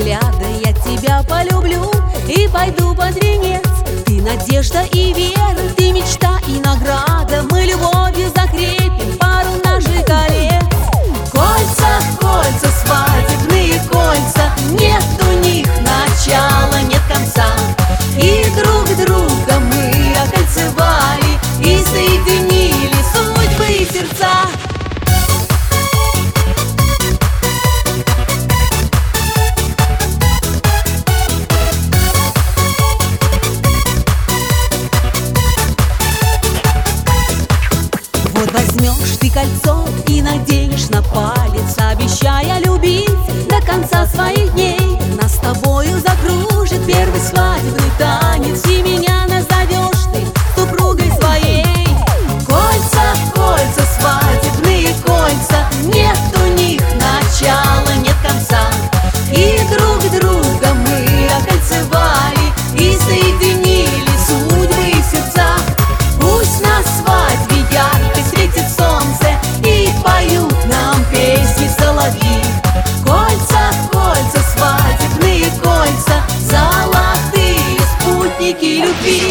взгляда я тебя полюблю и пойду под венец. Ты надежда и вера, ты мечта и награда. Мы любовью закрепим пару наших колец. Кольца, кольца, свадебные кольца, нет у них начала, нет конца. И друг друга мы окольцевали и соединили судьбы и сердца. Вот возьмешь ты кольцо и наденешь на палец, обещая любить до конца своих дней. Нас с тобою закружит первый свадебный танец, и меня назовешь ты супругой своей. Кольца, кольца, свадебные кольца, нет у них начала, нет конца. И друг друга мы окольцевали и соединили судьбы и сердца. Пусть на свадьбе ярко светит солнце и поют нам песни соловьи. Кольца, кольца, свадебные кольца, золотые спутники любви.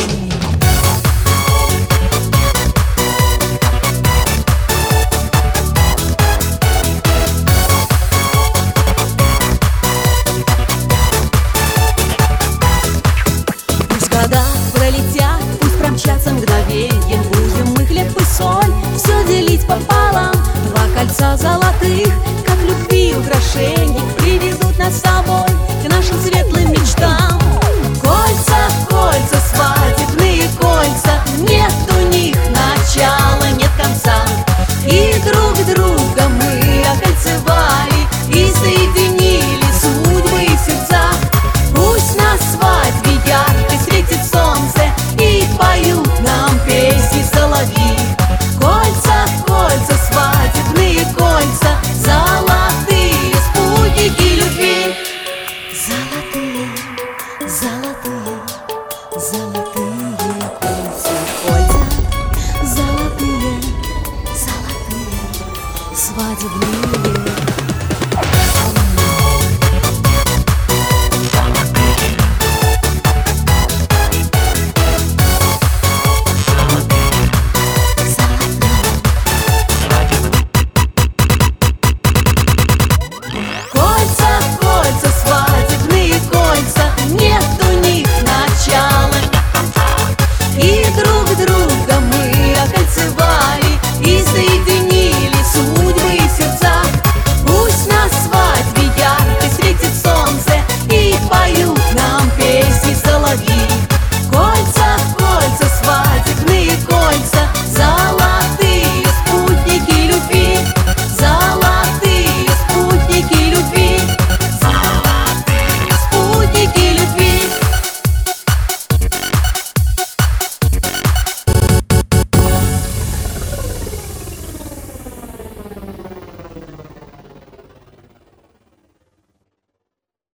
Пусть года пролетят, пусть промчатся мгновеньем, будем мы хлеб и соль все делить пополам. Два кольца золотых, как любви украшений, привезут